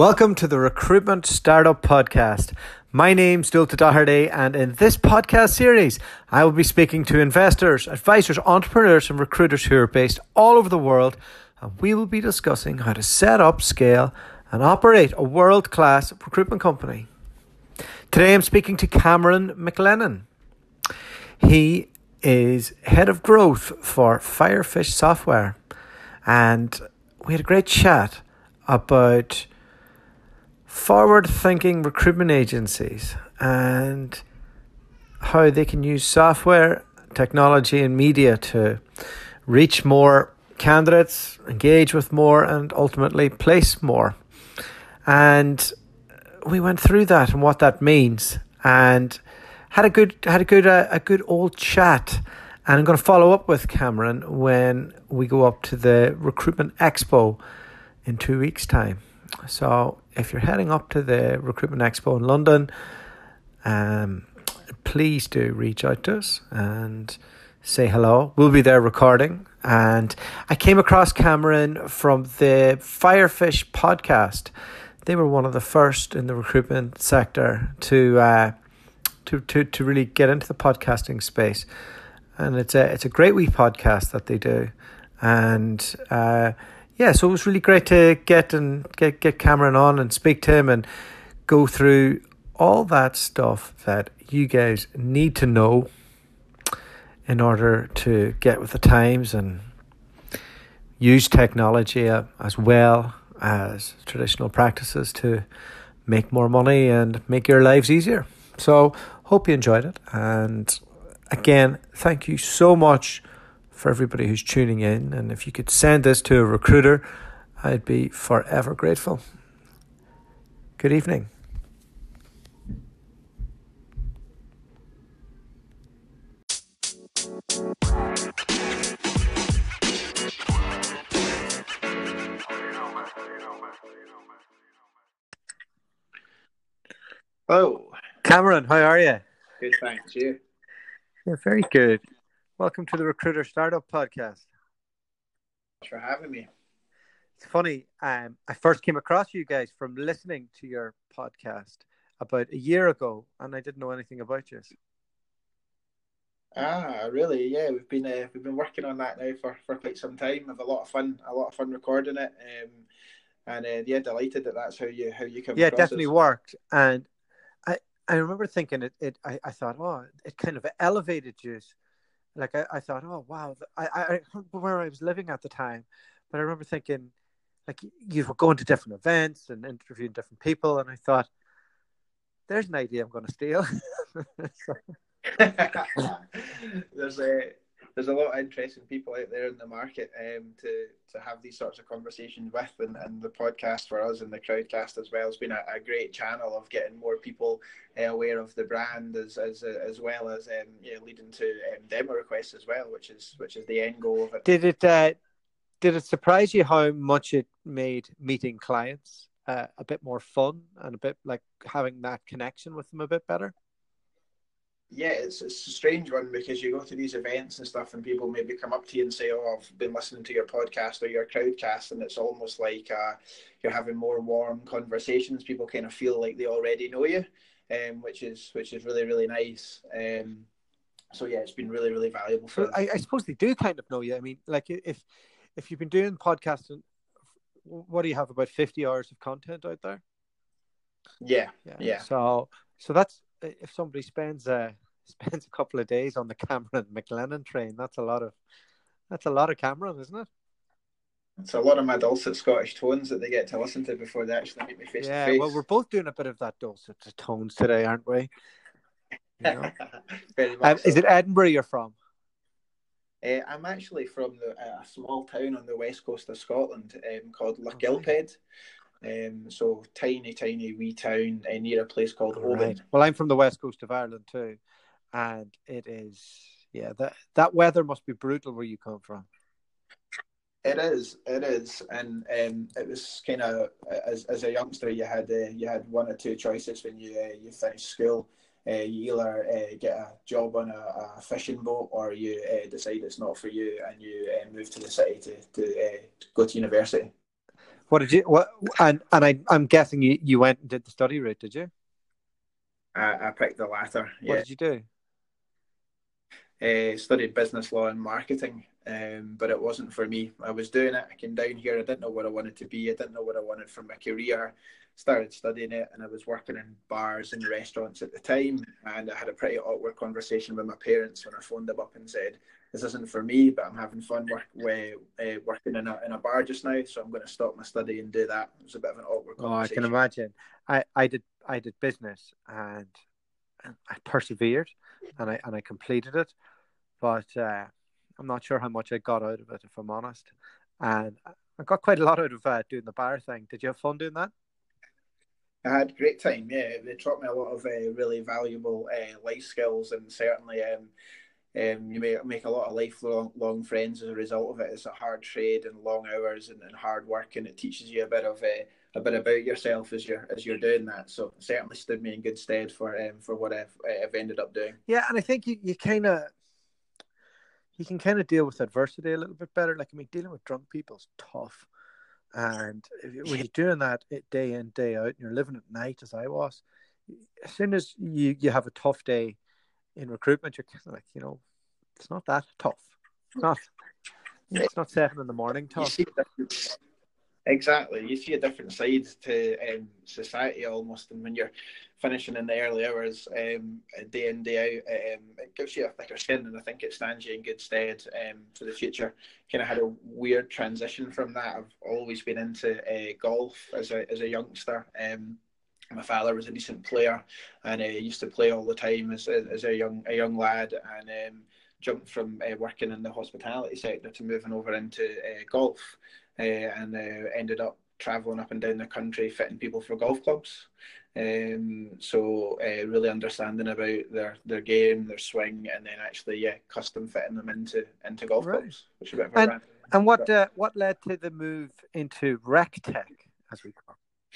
Welcome to the Recruitment Startup Podcast. My name's Dulta Doherty, and in this podcast series, I will be speaking to investors, advisors, entrepreneurs, and recruiters who are based all over the world, and we will be discussing how to set up, scale, and operate a world-class recruitment company. Today, I'm speaking to Cameron McLennan. He is head of growth for Firefish Software, and we had a great chat about forward-thinking recruitment agencies and how they can use software, technology and media to reach more candidates, engage with more, and ultimately place more. And we went through that and what that means, and had a good old chat. And I'm going to follow up with Cameron when we go up to the Recruitment Expo in 2 weeks' time. So if you're heading up to the Recruitment Expo in London, please do reach out to us and say hello. We'll be there recording. And I came across Cameron from the Firefish podcast. They were one of the first in the recruitment sector to really get into the podcasting space. And it's a great wee podcast that they do. And so it was really great to get Cameron on and speak to him and go through all that stuff that you guys need to know in order to get with the times and use technology as well as traditional practices to make more money and make your lives easier. So hope you enjoyed it. And again, thank you so much for everybody who's tuning in, and if you could send this to a recruiter, I'd be forever grateful. Good evening. Hello. Cameron, how are you? Good, thanks. You? Yeah, very good. Welcome to the Recruiter Startup Podcast. Thanks for having me. It's funny, I first came across you guys from listening to your podcast about a year ago, and I didn't know anything about you. Really? Yeah, we've been working on that now for quite some time. Have a lot of fun recording it. Delighted that that's how you come across. Yeah, it definitely worked, and I remember thinking I thought, oh, it kind of elevated you. Like I thought, oh wow, I remember where I was living at the time, but I remember thinking, like, you were going to different events and interviewing different people, and I thought, there's an idea I'm going to steal. There's a lot of interesting people out there in the market to have these sorts of conversations with, and the podcast for us and the Crowdcast as well has been a great channel of getting more people aware of the brand as well as leading to demo requests as well, which is the end goal of it. Did it surprise you how much it made meeting clients a bit more fun and a bit like having that connection with them a bit better? Yeah, it's a strange one because you go to these events and stuff and people maybe come up to you and say, oh, I've been listening to your podcast or your Crowdcast, and it's almost like you're having more warm conversations. People kind of feel like they already know you, which is really, really nice. So yeah, it's been really, really valuable for us. I suppose they do kind of know you. I mean, like if you've been doing podcasting, what do you have, about 50 hours of content out there? Yeah. So that's, if somebody spends a couple of days on the Cameron McLennan train, that's a lot of Cameron, isn't it? It's a lot of my dulcet Scottish tones that they get to listen to before they actually meet me face to face. Well, we're both doing a bit of that dulcet tones today, aren't we? You know? Very much so. Is it Edinburgh you're from? I'm actually from a small town on the west coast of Scotland called Lochgilphead. So tiny wee town near a place called Oban. Right. Well, I'm from the west coast of Ireland too, and it is, that weather must be brutal where you come from. It is, and it was kind of, as a youngster, you had one or two choices when you finished school. You either get a job on a fishing boat, or you decide it's not for you and you move to the city to go to university. What did you what I'm guessing you went and did the study route, did you? I picked the latter. What Yeah, did you do? studied business law and marketing, but it wasn't for me. I was doing it. I came down here. I didn't know what I wanted to be. I didn't know what I wanted from my career. Started studying it, and I was working in bars and restaurants at the time. And I had a pretty awkward conversation with my parents when I phoned them up and said, "This isn't for me, but I'm having fun working in a bar just now, so I'm going to stop my study and do that." It was a bit of an awkward Oh, I can conversation. imagine. I did business and I persevered and I completed it, but I'm not sure how much I got out of it, if I'm honest. And I got quite a lot out of doing the bar thing. Did you have fun doing that? I had a great time. Yeah, they taught me a lot of really valuable life skills, and certainly you make a lot of lifelong friends as a result of it. It's a hard trade and long hours and hard work, and it teaches you a bit about yourself as you're doing that. So it certainly stood me in good stead for what I've ended up doing. Yeah, and I think you can kind of deal with adversity a little bit better. Like, I mean, dealing with drunk people is tough. And when you're doing that day in, day out, and you're living at night, as I was, as soon as you have a tough day in recruitment, you're kind of like, it's not that tough. It's not 7 in the morning You tough. see exactly. You see a different side to society almost, and when you're finishing in the early hours, day in day out, it gives you a thicker skin, and I think it stands you in good stead for the future. Kind of had a weird transition from that. I've always been into golf as a youngster. My father was a decent player, and used to play all the time as a young lad, and jumped from working in the hospitality sector to moving over into golf, and ended up traveling up and down the country fitting people for golf clubs. So really understanding about their game, their swing, and then actually custom fitting them into golf Right. clubs, which is a bit of a And random. and what led to the move into rec tech, as we call it?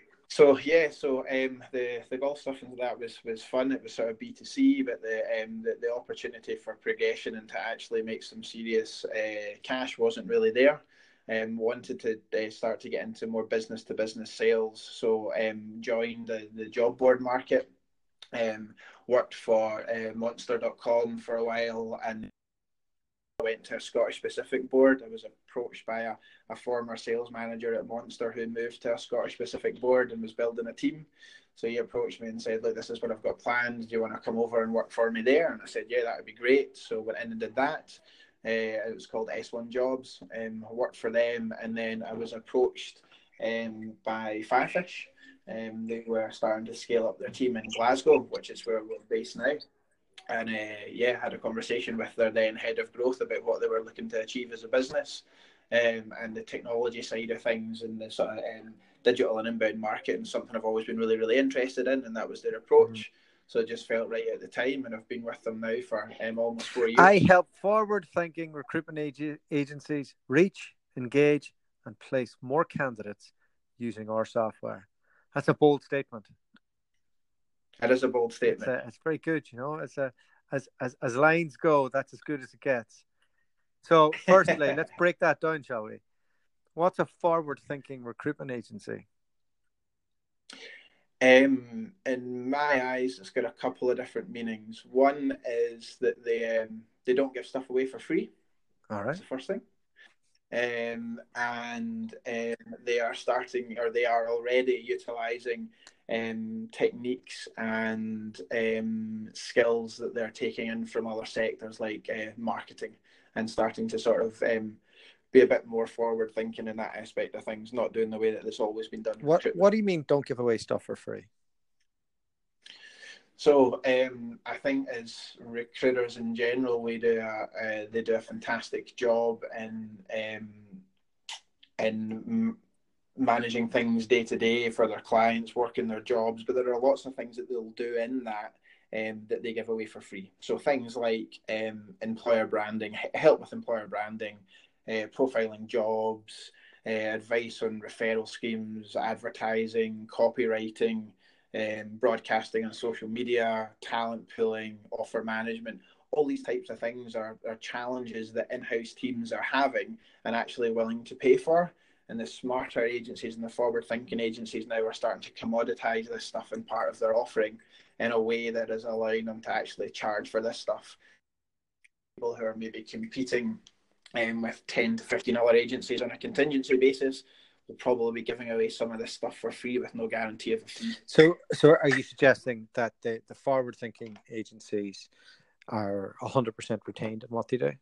The golf stuff and that was fun. It was sort of B2C, but the opportunity for progression and to actually make some serious cash wasn't really there. Wanted to start to get into more business to business sales, so joined the job board market. Worked for Monster.com for a while, and I went to a Scottish Pacific board. I was approached by a former sales manager at Monster who moved to a Scottish Pacific board and was building a team. So he approached me and said, "Look, this is what I've got planned. Do you want to come over and work for me there?" And I said, "Yeah, that would be great." So went in and did that. It was called S1 Jobs. I worked for them, and then I was approached by Firefish. They were starting to scale up their team in Glasgow, which is where we're based now. And had a conversation with their then head of growth about what they were looking to achieve as a business, and the technology side of things, and the sort of digital and inbound marketing, something I've always been really, really interested in, and that was their approach. So it just felt right at the time, and I've been with them now for almost 4 years. I help forward-thinking recruitment agencies reach, engage, and place more candidates using our software. That's a bold statement. It is a bold statement. It's very good, It's as lines go, that's as good as it gets. So, firstly, let's break that down, shall we? What's a forward-thinking recruitment agency? In my eyes, it's got a couple of different meanings. One is that they don't give stuff away for free. All right. That's the first thing. They are starting, or they are already utilising techniques and skills that they're taking in from other sectors like marketing, and starting to sort of be a bit more forward thinking in that aspect of things, not doing the way that it's always been done. What do you mean don't give away stuff for free? So I think as recruiters in general, they do a fantastic job in managing things day to day for their clients, working their jobs. But there are lots of things that they'll do in that that they give away for free. So things like employer branding, help with employer branding, profiling jobs, advice on referral schemes, advertising, copywriting, broadcasting on social media, talent pooling, offer management. All these types of things are challenges that in-house teams are having and actually willing to pay for. And the smarter agencies and the forward-thinking agencies now are starting to commoditize this stuff in part of their offering in a way that is allowing them to actually charge for this stuff. People who are maybe competing with 10 to 15 other agencies on a contingency basis will probably be giving away some of this stuff for free with no guarantee of a fee. So are you suggesting that the forward-thinking agencies are 100% retained in what they do?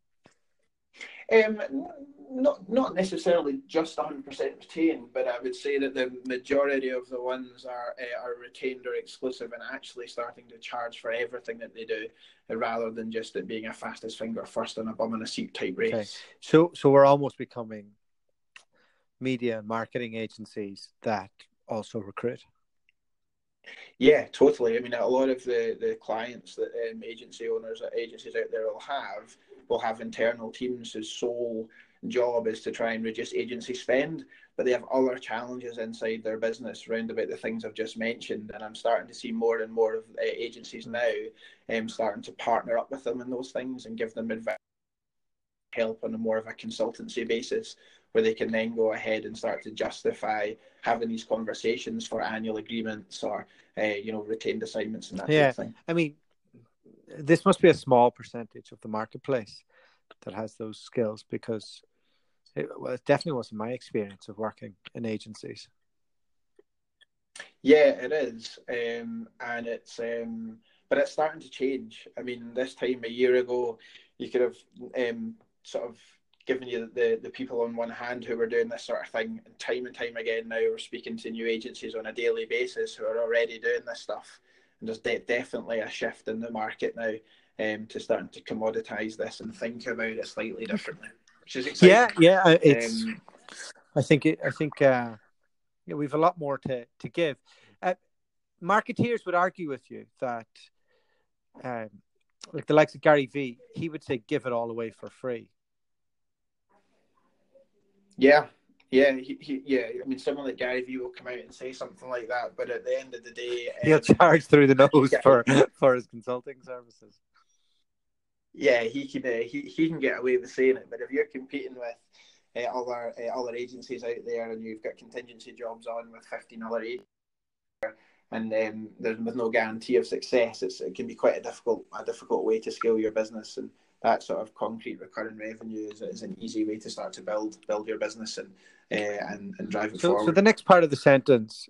Not necessarily just 100% retained, but I would say that the majority of the ones are retained or exclusive and actually starting to charge for everything that they do, rather than just it being a fastest finger first and a bum in a seat type race. Okay. So we're almost becoming media and marketing agencies that also recruit. Yeah, totally. I mean, a lot of the clients that agency owners at agencies out there will have internal teams whose sole job is to try and reduce agency spend, but they have other challenges inside their business around about the things I've just mentioned. And I'm starting to see more and more of agencies now starting to partner up with them in those things and give them advice, help on a more of a consultancy basis, where they can then go ahead and start to justify having these conversations for annual agreements or retained assignments and that type of thing. I mean, this must be a small percentage of the marketplace that has those skills, because it definitely wasn't my experience of working in agencies. Yeah, it is, and it's but it's starting to change. I mean, this time a year ago, you could have sort of given you the people on one hand who were doing this sort of thing, and time again now we're speaking to new agencies on a daily basis who are already doing this stuff. And there's definitely a shift in the market now to starting to commoditize this and think about it slightly differently, which is exciting. Yeah. I think we've a lot more to give. Marketeers would argue with you that, like the likes of Gary Vee, he would say, "Give it all away for free." Yeah. I mean, someone like Gary Vee will come out and say something like that, but at the end of the day, he'll charge through the nose for his consulting services. Yeah, he can get away with saying it, but if you're competing with other agencies out there and you've got contingency jobs on with 15 other agencies, and there's with no guarantee of success, it can be quite a difficult way to scale your business. And that sort of concrete recurring revenue is an easy way to start to build your business and drive it forward. So the next part of the sentence,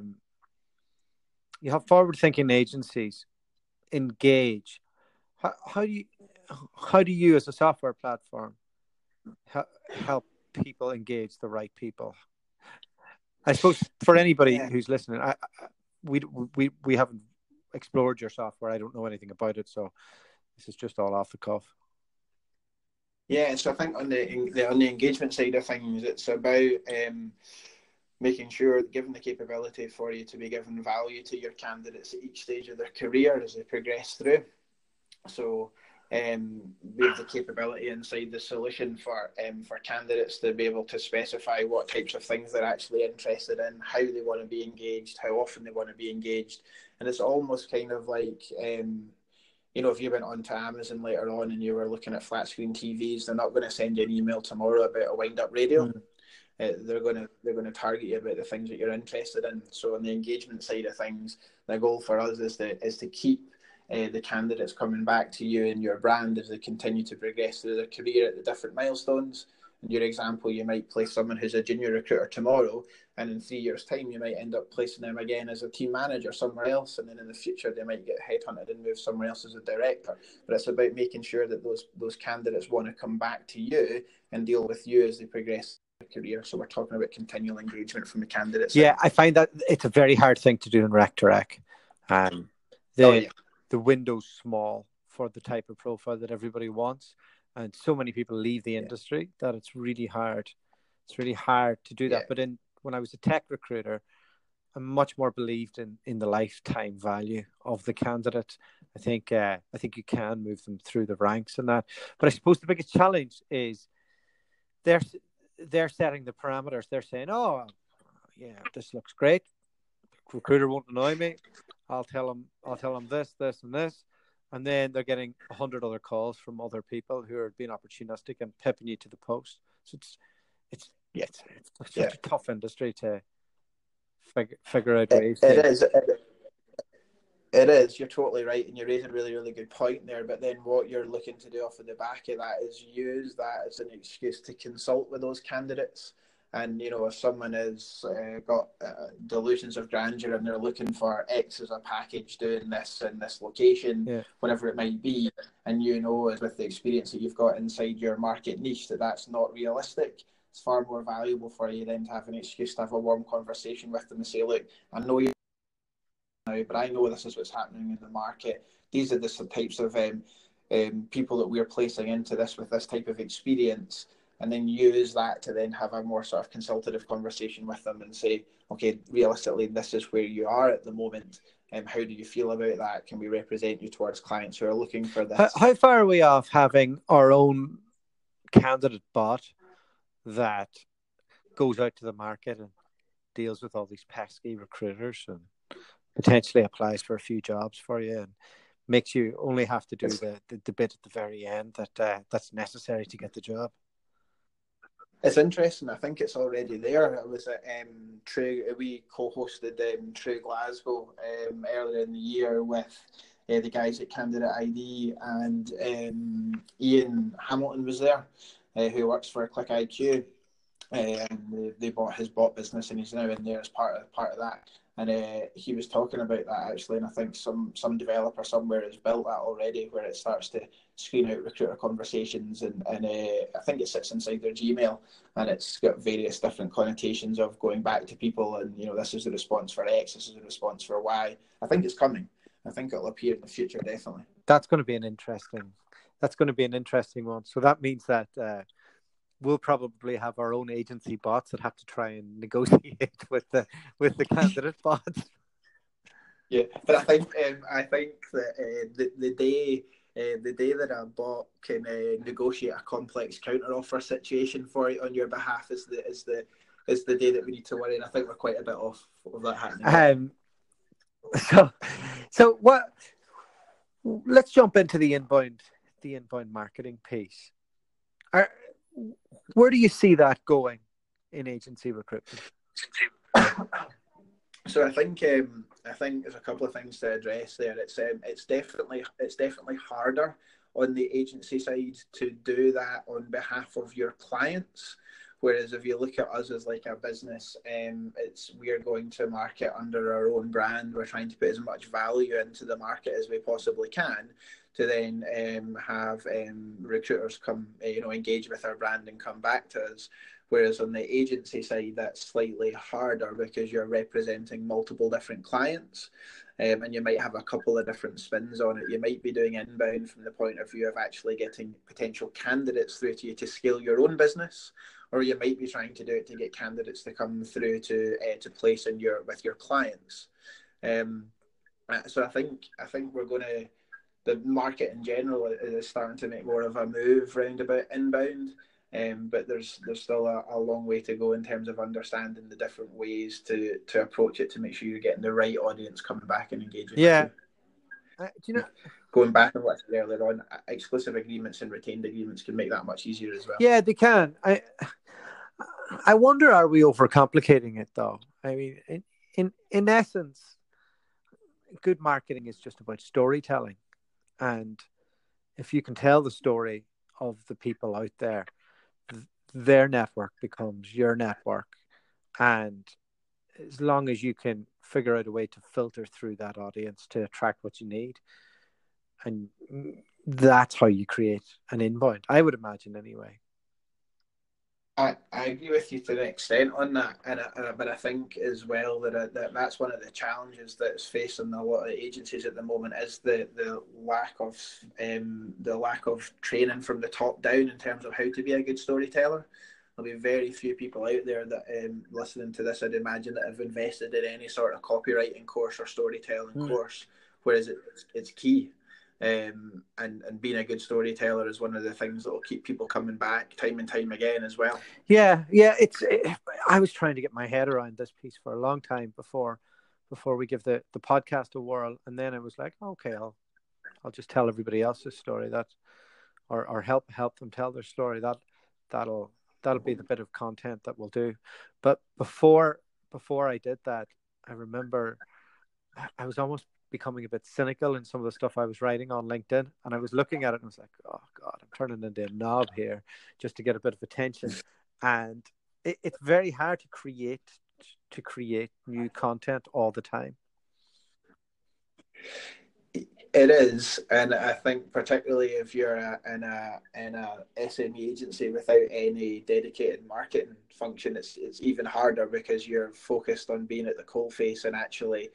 you have forward-thinking agencies engage. How do you as a software platform help people engage the right people? I suppose for anybody who's listening, we haven't explored your software. I don't know anything about it, so this is just all off the cuff. Yeah, so I think on the engagement side of things, it's about making sure, given the capability for you to be giving value to your candidates at each stage of their career as they progress through. So we have the capability inside the solution for candidates to be able to specify what types of things they're actually interested in, how they want to be engaged, how often they want to be engaged. And it's almost kind of like, if you went on to Amazon later on and you were looking at flat screen TVs, they're not going to send you an email tomorrow about a wind-up radio. They're going to target you about the things that you're interested in. So on the engagement side of things, the goal for us is to keep the candidates coming back to you and your brand as they continue to progress through their career at the different milestones. In your example, you might place someone who's a junior recruiter tomorrow, and in 3 years' time, you might end up placing them again as a team manager somewhere else, and then in the future, they might get headhunted and move somewhere else as a director. But it's about making sure that those candidates want to come back to you and deal with you as they progress their career. So we're talking about continual engagement from the candidates. Yeah, I find that it's a very hard thing to do in rec to rec. The window's small for the type of profile that everybody wants. And so many people leave the industry that it's really hard. It's really hard to do that. But when I was a tech recruiter, I much more believed in the lifetime value of the candidate. I think you can move them through the ranks and that. But I suppose the biggest challenge is they're setting the parameters. They're saying, "Oh, yeah, this looks great. Recruiter won't annoy me. I'll tell them this, and this." And then they're getting 100 other calls from other people who are being opportunistic and pipping you to the post. So It's Yeah, such a tough industry to figure out it, ways it to. is. It is. You're totally right, and you raise a really, really good point there. But then, what you're looking to do off of the back of that is use that as an excuse to consult with those candidates. And if someone has got delusions of grandeur and they're looking for X as a package doing this in this location, Yeah. whatever it might be, and as with the experience that you've got inside your market niche, that's not realistic. It's far more valuable for you then to have an excuse to have a warm conversation with them and say, look, I know you now, but I know this is what's happening in the market. These are the types of people that we're placing into this with this type of experience, and then use that to then have a more sort of consultative conversation with them and say, okay, realistically, this is where you are at the moment. How do you feel about that? Can we represent you towards clients who are looking for this? How far are we off having our own candidate bot that goes out to the market and deals with all these pesky recruiters and potentially applies for a few jobs for you and makes you only have to do the bit at the very end that's necessary to get the job? It's interesting. I think it's already there. I was at True. We co-hosted True Glasgow earlier in the year with the guys at Candidate ID, and Ian Hamilton was there, who works for Click IQ. They bought his bot business, and he's now in there as part of that. And he was talking about that actually, and I think some developer somewhere has built that already, where it starts to screen out recruiter conversations, and I think it sits inside their Gmail, and it's got various different connotations of going back to people, and this is the response for X, this is the response for Y. I think it's coming. I think it'll appear in the future, definitely. That's going to be an interesting one. So that means that we'll probably have our own agency bots that have to try and negotiate with the candidate bots. Yeah, but I think that the day that a bot can negotiate a complex counter offer situation for you on your behalf is the day that we need to worry. And I think we're quite a bit off of that happening. So what? Let's jump into the inbound marketing piece. Where do you see that going in agency recruitment? So I think there's a couple of things to address there. It's definitely harder on the agency side to do that on behalf of your clients. Whereas if you look at us as like a business, we're going to market under our own brand. We're trying to put as much value into the market as we possibly can, to then have recruiters come, engage with our brand and come back to us. Whereas on the agency side, that's slightly harder because you're representing multiple different clients, and you might have a couple of different spins on it. You might be doing inbound from the point of view of actually getting potential candidates through to you to scale your own business, or you might be trying to do it to get candidates to come through to place in with your clients. So I think the market in general is starting to make more of a move round about inbound. But there's still a long way to go in terms of understanding the different ways to approach it to make sure you're getting the right audience coming back and engaging. Yeah. Do you know? Going back to what I said earlier on, exclusive agreements and retained agreements can make that much easier as well. Yeah, they can. I wonder, are we overcomplicating it though? I mean, in essence, good marketing is just about storytelling, and if you can tell the story of the people out there, their network becomes your network, and as long as you can figure out a way to filter through that audience to attract what you need, and that's how you create an inbound, I would imagine anyway. I agree with you to an extent on that, but I think as well that's one of the challenges that's facing a lot of agencies at the moment is the lack of training from the top down in terms of how to be a good storyteller. There'll be very few people out there that listening to this, I'd imagine, that have invested in any sort of copywriting course or storytelling course, whereas it's key. And being a good storyteller is one of the things that will keep people coming back time and time again as well. Yeah. I was trying to get my head around this piece for a long time before we give the podcast a whirl, and then I was like, okay, I'll just tell everybody else's story, or help them tell their story. That'll that'll be the bit of content that we'll do. But before I did that, I remember I was almost becoming a bit cynical in some of the stuff I was writing on LinkedIn, and I was looking at it and I was like, oh God, I'm turning into a knob here just to get a bit of attention. And it's very hard to create new content all the time. It is, and I think particularly if you're in a SME agency without any dedicated marketing function, it's even harder because you're focused on being at the coalface and actually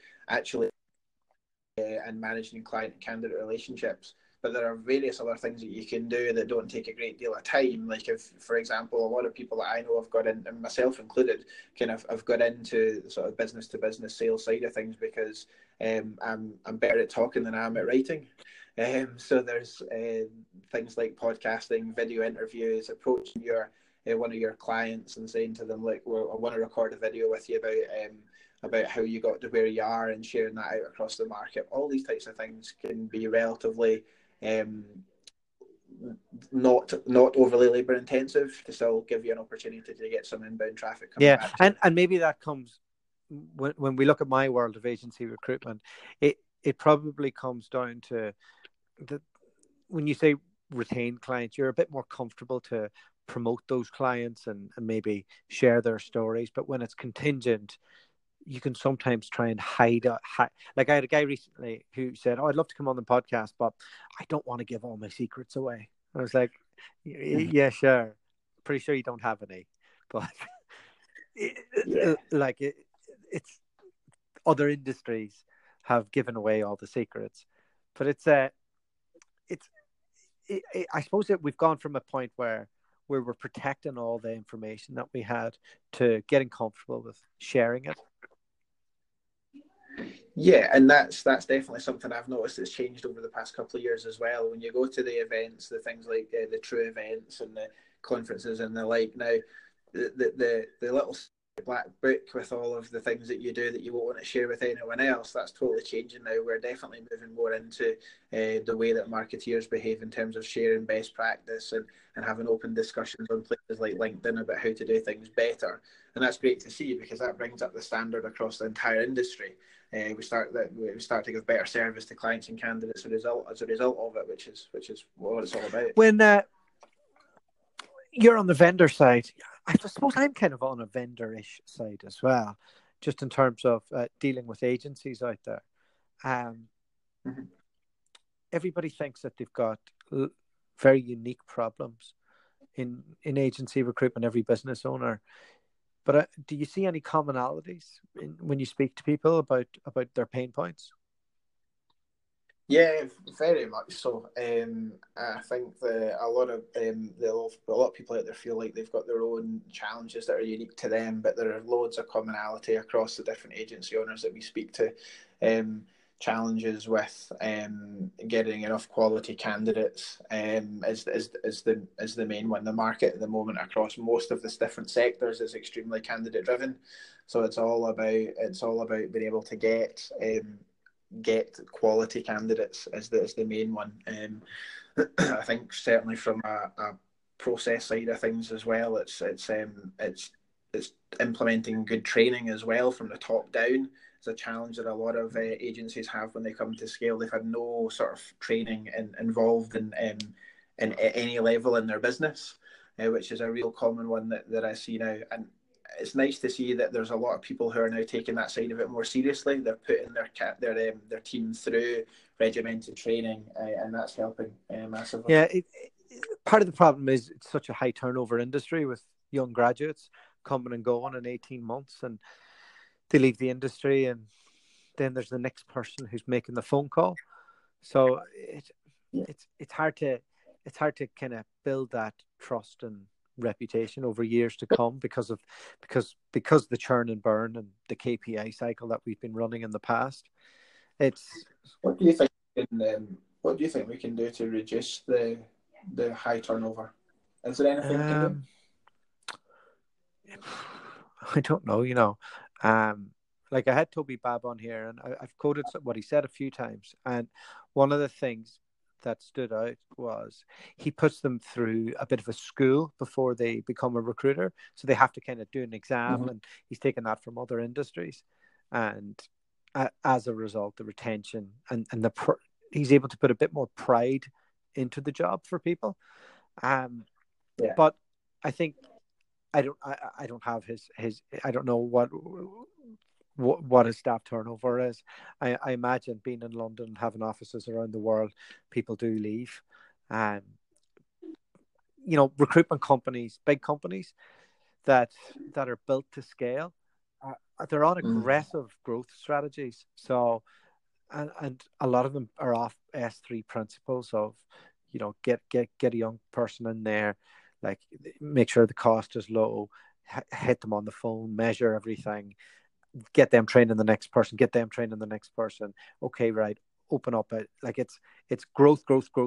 and managing client and candidate relationships. But there are various other things that you can do that don't take a great deal of time. Like if, for example, a lot of people that I know have got in, and myself included, kind of have got into the sort of business to business sales side of things because I'm better at talking than I am at writing. So there's things like podcasting, video interviews, approaching your one of your clients and saying to them, like, well, I want to record a video with you about how you got to where you are and sharing that out across the market. All these types of things can be relatively not overly labour intensive to still give you an opportunity to get some inbound traffic coming back to you. And maybe that comes when we look at my world of agency recruitment, it probably comes down to when you say retain clients, you're a bit more comfortable to promote those clients and maybe share their stories. But when it's contingent, you can sometimes try and hide. Like I had a guy recently who said, "Oh, I'd love to come on the podcast, but I don't want to give all my secrets away." I was like, "Yeah, sure. Pretty sure you don't have any, but it's other industries have given away all the secrets, but I suppose that we've gone from a point where we're protecting all the information that we had to getting comfortable with sharing it." Yeah, and that's definitely something I've noticed that's changed over the past couple of years as well. When you go to the events, the things like the true events and the conferences and the like, now the little black book with all of the things that you do that you won't want to share with anyone else, that's totally changing now. We're definitely moving more into the way that marketeers behave in terms of sharing best practice and having open discussions on places like LinkedIn about how to do things better. And that's great to see because that brings up the standard across the entire industry. We start to give better service to clients and candidates as a result of it, which is what it's all about. When you're on the vendor side, I suppose I'm kind of on a vendor-ish side as well, just in terms of dealing with agencies out there. Everybody thinks that they've got very unique problems in agency recruitment, every business owner. But do you see any commonalities when you speak to people about their pain points? Yeah, very much so. I think a lot of people out there feel like they've got their own challenges that are unique to them, but there are loads of commonality across the different agency owners that we speak to. Challenges with getting enough quality candidates is the main one. The market at the moment across most of the different sectors is extremely candidate driven, so it's all about being able to get quality candidates is the main one. I think certainly from a process side of things as well, it's implementing good training as well from the top down. It's a challenge that a lot of agencies have when they come to scale. They've had no sort of training involved in any level in their business, which is a real common one that I see now. And it's nice to see that there's a lot of people who are now taking that side of it more seriously. They're putting their team through regimented training, and that's helping massively. Yeah, part of the problem is it's such a high turnover industry with young graduates coming and going in 18 months, and they leave the industry, and then there's the next person who's making the phone call. So it's hard to kind of build that trust and reputation over years to come because the churn and burn and the KPI cycle that we've been running in the past. What do you think? What do you think we can do to reduce the high turnover? Is there anything we can do? I don't know. Like I had Toby Babb on here, and I've quoted what he said a few times. And one of the things that stood out was he puts them through a bit of a school before they become a recruiter. So they have to kind of do an exam, and he's taken that from other industries. And as a result, the retention and he's able to put a bit more pride into the job for people. But I think I don't have his I don't know what his staff turnover is. I imagine being in London and having offices around the world, people do leave. Recruitment companies, big companies that are built to scale, they're on aggressive growth strategies. So, and a lot of them are off S3 principles of, get a young person in there, like make sure the cost is low, hit them on the phone, measure everything, get them training the next person, Okay, right. Open up it. Like it's growth.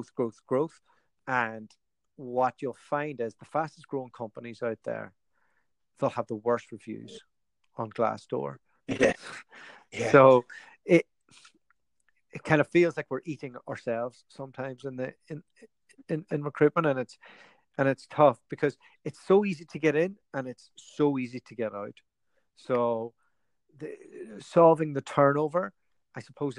And what you'll find is the fastest growing companies out there, they'll have the worst reviews on Glassdoor. Yeah. So it kind of feels like we're eating ourselves sometimes in recruitment, and it's tough because it's so easy to get in and it's so easy to get out. So solving the turnover, I suppose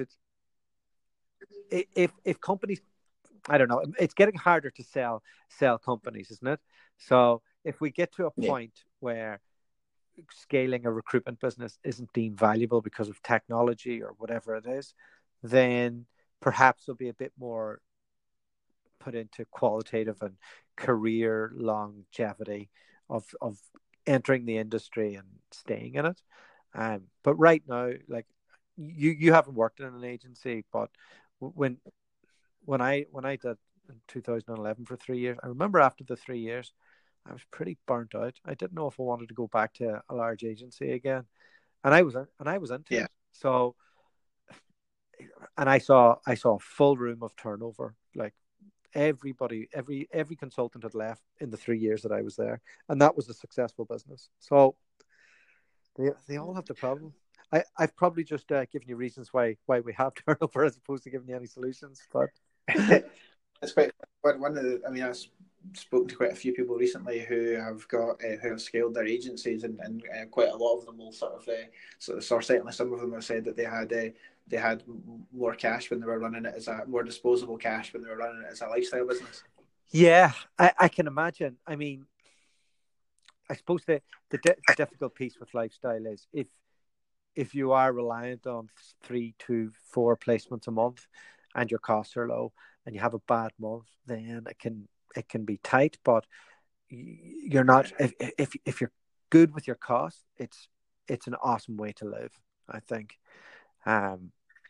if companies, I don't know, it's getting harder to sell companies, isn't it? So if we get to a point where scaling a recruitment business isn't deemed valuable because of technology or whatever it is, then perhaps there'll be a bit more put into qualitative and career longevity of entering the industry and staying in it. But right now, like you haven't worked in an agency, but when I did in 2011 for 3 years, I remember after the 3 years, I was pretty burnt out. I didn't know if I wanted to go back to a large agency again, and I was into it. So, and I saw a full room of turnover. Like everybody, every consultant had left in the 3 years that I was there, and that was a successful business. So they all have the problem. I've probably just given you reasons why we have turnover as opposed to giving you any solutions, but. It's quite one of the. I mean, I've spoken to quite a few people recently who have scaled their agencies, and quite a lot of them will certainly some of them have said that they had more cash when they were running it as more disposable cash when they were running it as a lifestyle business. Yeah, I can imagine. I mean, I suppose the difficult piece with lifestyle is if you are reliant on 3 to 4 placements a month and your costs are low and you have a bad month, then it can be tight. But you're not, if you're good with your costs, it's an awesome way to live, I think. And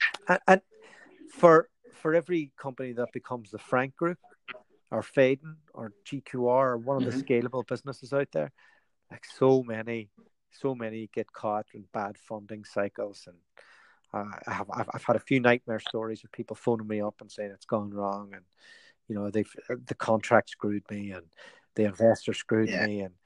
for every company that becomes the Frank Group or Faden or GQR or one of the scalable businesses out there, like so many get caught in bad funding cycles, and I've had a few nightmare stories of people phoning me up and saying it's gone wrong, and the contract screwed me and the investor screwed me, and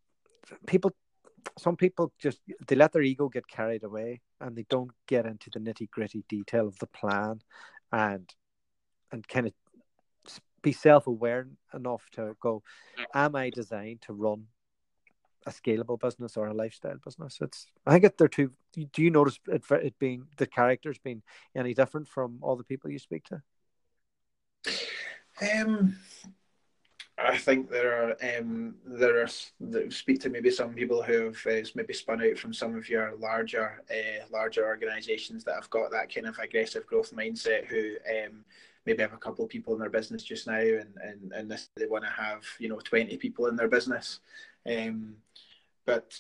some people just they let their ego get carried away and they don't get into the nitty gritty detail of the plan, and kind of be self-aware enough to go, am I designed to run a scalable business or a lifestyle business? I think they're two. Do you notice it being the characters being any different from all the people you speak to? I think there are speak to maybe some people who have maybe spun out from some of your larger organisations that have got that kind of aggressive growth mindset, who maybe have a couple of people in their business just now, and they want to have 20 people in their business. But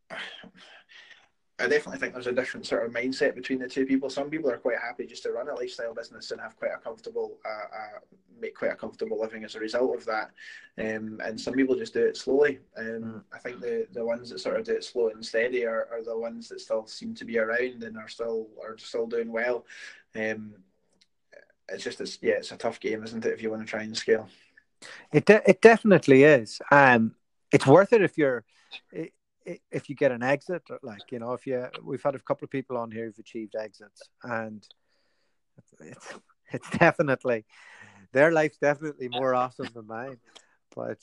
I definitely think there's a different sort of mindset between the two people. Some people are quite happy just to run a lifestyle business and have make quite a comfortable living as a result of that. And some people just do it slowly. I think the ones that sort of do it slow and steady are the ones that still seem to be around and are still doing well. It's a tough game, isn't it, if you want to try and scale? It definitely is. It's worth it if you get an exit, we've had a couple of people on here who've achieved exits, and it's definitely their life's definitely more awesome than mine. But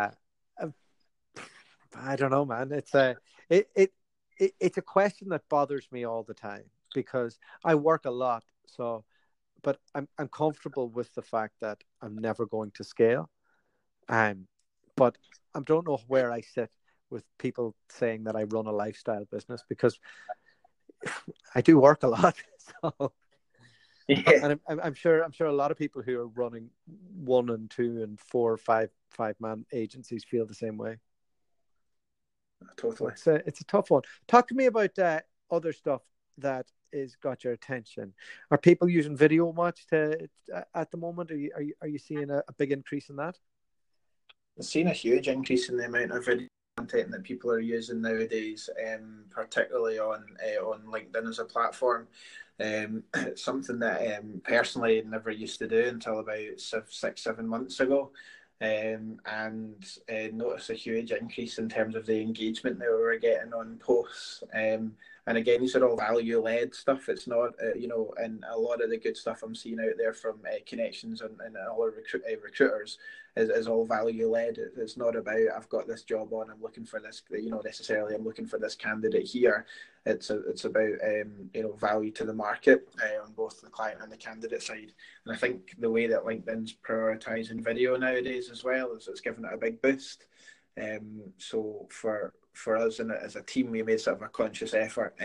I don't know, man. It's a question that bothers me all the time because I work a lot. So, but I'm comfortable with the fact that I'm never going to scale. But I don't know where I sit with people saying that I run a lifestyle business because I do work a lot. So, and I'm sure a lot of people who are running 1 and 2 and 4, 5 man agencies feel the same way. Totally. It's a tough one. Talk to me about other stuff that is got your attention. Are people using video much at the moment? Are you seeing a big increase in that? I've seen a huge increase in the amount of video content that people are using nowadays, particularly on LinkedIn as a platform. Something that personally never used to do until about 6-7 months ago. And notice a huge increase in terms of the engagement that we were getting on posts. And again, these are all value-led stuff. It's not, and a lot of the good stuff I'm seeing out there from connections and all recruiters is all value-led. It's not about, I've got this job on, I'm looking for this, necessarily I'm looking for this candidate here. It's about, value to the market on both the client and the candidate side. And I think the way that LinkedIn's prioritizing video nowadays as well is it's given it a big boost. So for us as a team, we made sort of a conscious effort.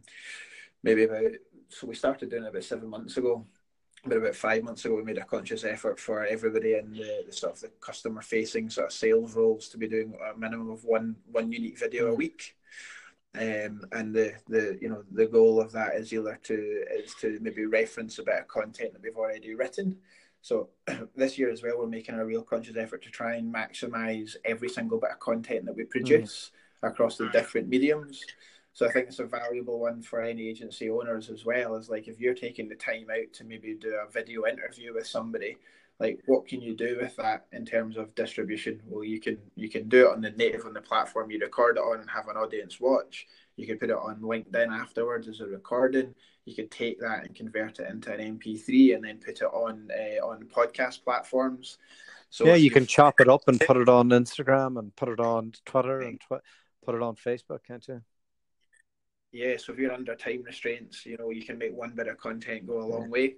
We started doing it about 7 months ago. But about 5 months ago, we made a conscious effort for everybody in the sort of the customer facing sort of sales roles to be doing a minimum of one unique video a week. And the goal of that is either to maybe reference a bit of content that we've already written. So this year as well, we're making a real conscious effort to try and maximize every single bit of content that we produce across the different mediums. So I think it's a valuable one for any agency owners as well. Is like if you're taking the time out to maybe do a video interview with somebody, like what can you do with that in terms of distribution? Well, you can do it on the platform you record it on and have an audience watch. You could put it on LinkedIn afterwards as a recording. You could take that and convert it into an MP3 and then put it on podcast platforms. So yeah, you can chop it up and put it on Instagram and put it on Twitter and put it on Facebook, can't you? Yeah, so if you're under time restraints, you can make one bit of content go a long way.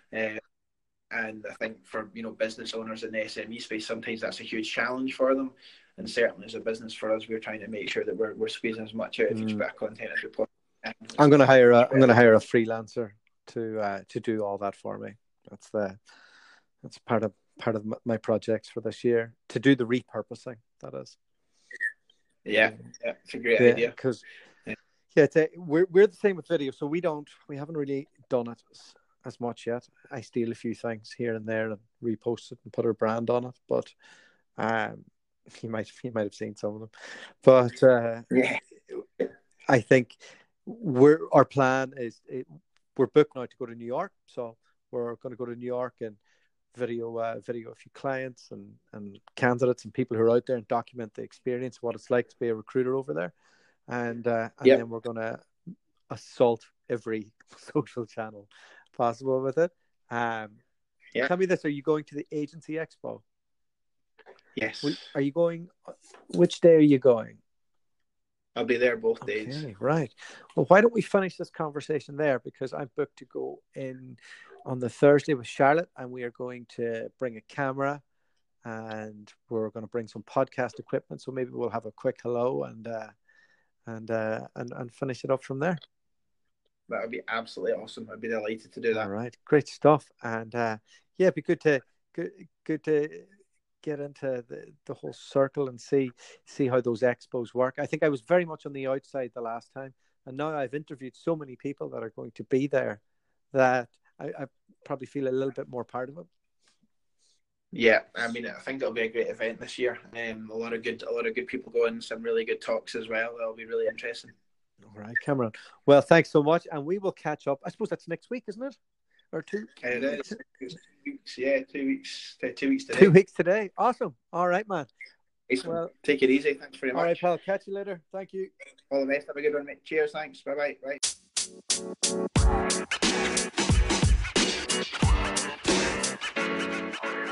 And I think for, business owners in the SME space, sometimes that's a huge challenge for them. And certainly as a business for us, we're trying to make sure that we're squeezing as much out of each bit of content as we possibly can. I'm going to hire a freelancer to do all that for me. That's part of my projects for this year, to do the repurposing, that is. Yeah, it's a great idea. Because we're the same with video, so we haven't really done it as much yet. I steal a few things here and there and repost it and put our brand on it, but you might have seen some of them. But I think our plan is we're booked now to go to New York, so we're going to go to New York and video a few clients and candidates and people who are out there and document the experience, what it's like to be a recruiter over there. And then we're going to assault every social channel possible with it. Tell me this, are you going to the Agency Expo? Yes. Are you going? Which day are you going? I'll be there both days. Right. Well, why don't we finish this conversation there? Because I'm booked to go in on the Thursday with Charlotte, and we are going to bring a camera, and we're going to bring some podcast equipment. So maybe we'll have a quick hello and finish it up from there. That would be absolutely awesome. I'd be delighted to do that. All right, great stuff. And it'd be good to get into the whole circle and see how those expos work. I think I was very much on the outside the last time, and now I've interviewed so many people that are going to be there that I probably feel a little bit more part of it. Yeah, I mean, I think it'll be a great event this year. A lot of good people going, some really good talks as well. That'll be really interesting. All right, Cameron. Well, thanks so much, and we will catch up. I suppose that's next week, isn't it? Or 2 It is. It's 2 weeks. Yeah, 2 weeks. 2 weeks today. 2 weeks today. Awesome. All right, man. Well, take it easy. Thanks very much. All right, pal. Catch you later. Thank you. All the best. Have a good one, mate. Cheers. Thanks. Bye-bye. Bye.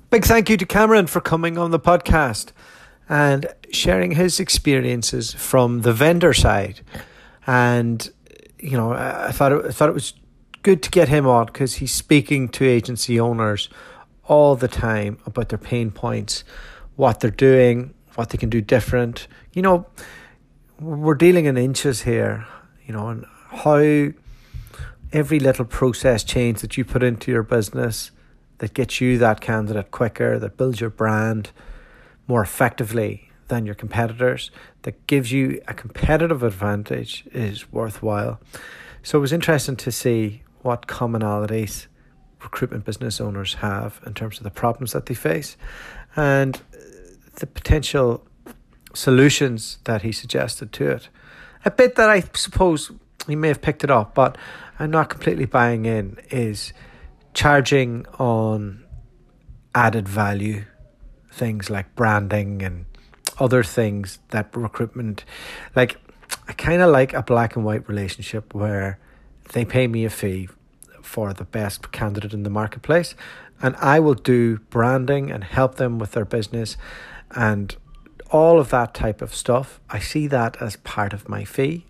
Big thank you to Cameron for coming on the podcast and sharing his experiences from the vendor side. And, you know, I thought it was good to get him on because he's speaking to agency owners all the time about their pain points, what they're doing, what they can do different. You know, we're dealing in inches here, you know, and how every little process change that you put into your business that gets you that candidate quicker, that builds your brand more effectively than your competitors, that gives you a competitive advantage is worthwhile. So it was interesting to see what commonalities recruitment business owners have in terms of the problems that they face and the potential solutions that he suggested to it. A bit that I suppose he may have picked it up, but I'm not completely buying in, is charging on added value, things like branding and other things that recruitment, like I kind of like a black and white relationship where they pay me a fee for the best candidate in the marketplace and I will do branding and help them with their business and all of that type of stuff. I see that as part of my fee,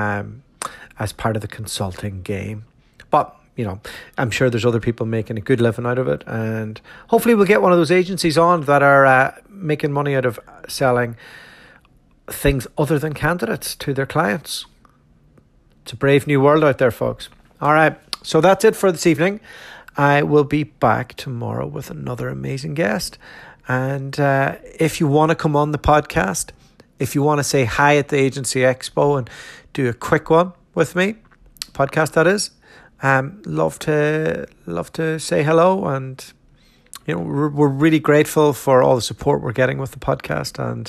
as part of the consulting game. But, you know, I'm sure there's other people making a good living out of it. And hopefully we'll get one of those agencies on that are making money out of selling things other than candidates to their clients. It's a brave new world out there, folks. All right. So that's it for this evening. I will be back tomorrow with another amazing guest. And if you want to come on the podcast, if you want to say hi at the Agency Expo and do a quick one with me, podcast that is, love to say hello. And you know, we're really grateful for all the support we're getting with the podcast, and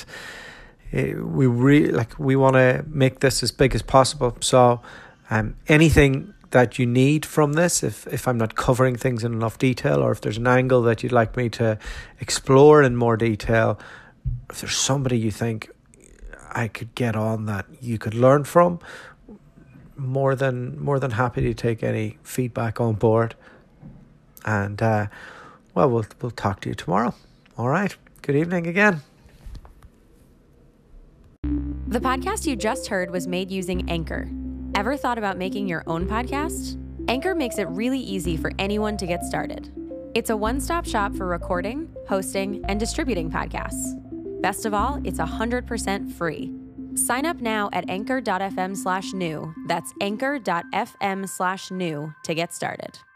we want to make this as big as possible. So anything that you need from this, if I'm not covering things in enough detail, or if there's an angle that you'd like me to explore in more detail, if there's somebody you think I could get on that you could learn from, more than happy to take any feedback on board. And we'll talk to you tomorrow. All right. Good evening again. The podcast you just heard was made using Anchor. Ever thought about making your own podcast? Anchor makes it really easy for anyone to get started. It's a one-stop shop for recording, hosting, and distributing podcasts. Best of all, it's 100% free. Sign up now at anchor.fm/new. That's anchor.fm/new to get started.